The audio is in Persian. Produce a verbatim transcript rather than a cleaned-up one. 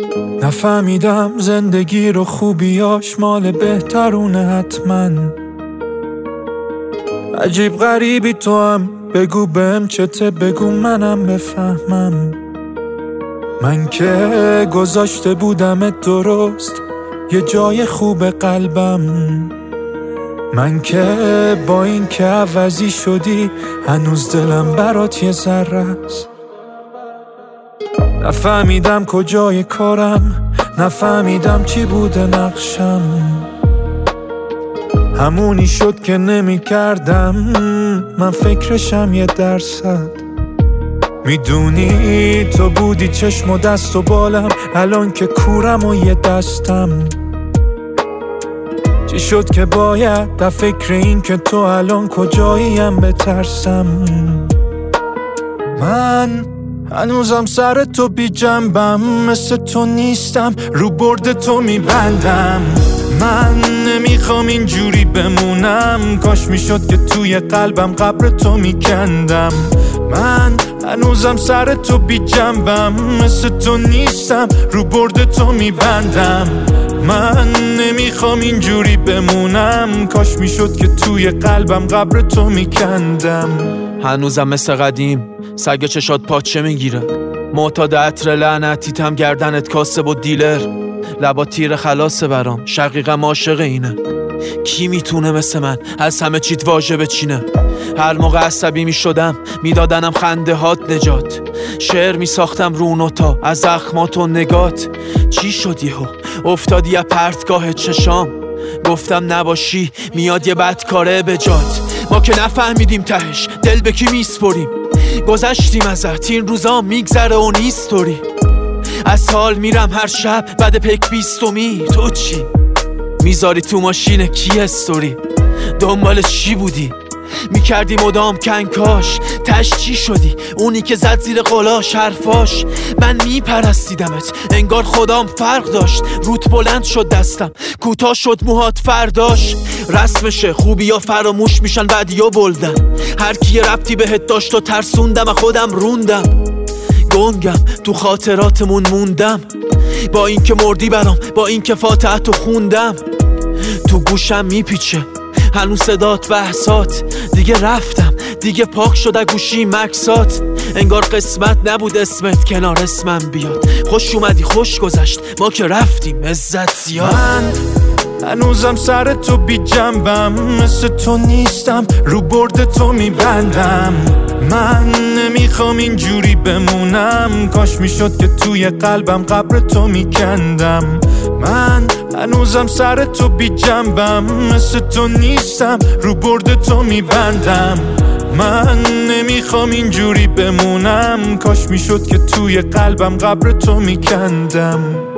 نفهمیدم زندگی رو خوبیاش مال بهترونه حتما. عجیب غریبی تو هم، بگو بهم چته، بگو منم بفهمم. من که گذاشته بودمت درست یه جای خوب قلبم، من که با این که عوضی شدی هنوز دلم برات یه ذره است. نفهمیدم کجای کارم، نفهمیدم چی بوده نقشم، همونی شد که نمی کردم من فکرشم یه درصد. میدونی تو بودی چشم و دست و بالم، الان که کورم و یه دستم. چی شد که باید در فکر این که تو الان کجاییم بترسم. من هنوزم سر تو بی جنبم، مثل تو نیستم رو برد تو میبندم. من نمیخوام اینجوری بمونم، کاش میشد که توی قلبم قبر تو میکندم. من هنوزم سر تو بی جنبم، مثل تو نیستم رو برد تو میبندم. من نمیخوام اینجوری بمونم، کاش میشد که توی قلبم قبر تو میکندم. هنوزم مثل قدیم سگ چشات پاچه میگیره، معتاد عطر لعنتیتم گردنت کاسب و دیلر. لبا تیر خلاصه برام، شقیقم عاشق اینه. کی میتونه مثل من از همه چیت واژه بچینه؟ هر موقع عصبی میشدم میدادنم خنده هات نجات، شعر میساختم رو نوتا از زخمات و نگات. چی شد یهو افتادی از پرتگاه چشام، گفتم نباشی میاد یه بدکاره به جات. ما که نفهمیدیم تهش دل به کی میسپریم، گذشتیم ازت این روزا میگذره و نیستوری. از حال میرم هر شب بعد پک بیستومی، تو چی؟ میذاری تو ماشین کی استوری؟ دنبال چی بودی؟ میکردی مدام کنکاش، تش چی شدی؟ اونی که زد زیر قلاش حرفاش. من میپرستیدمت انگار خدام فرق داشت، روت بلند شد دستم کوتاه شد موهات فرداش. رسمشه خوبی یا فراموش میشن بعدی یا بلدن، هر کی ربطی بهت داشت و ترسوندم و خودم روندم. گنگم تو خاطراتمون موندم، با این که مردی برام، با این که فاتحتو خوندم. تو گوشم میپیچه هنوز صدات بحثات، دیگه رفتم دیگه پاک شده گوشی مکسات. انگار قسمت نبود اسمت کنار اسمم بیاد، خوش اومدی خوش گذشت ما که رفتیم عزت زیاد. من هنوزم سر تو بی جنبم، مثل تو نیستم رو برد تو میبندم. من نمیخوام اینجوری بمونم، کاش میشد که توی قلبم قبر تو میکندم. من هنوزم سر تو بی جنبم، مثل تو نیستم رو برد تو میبندم. من نمیخوام اینجوری بمونم، کاش میشد که توی قلبم قبر تو میکندم.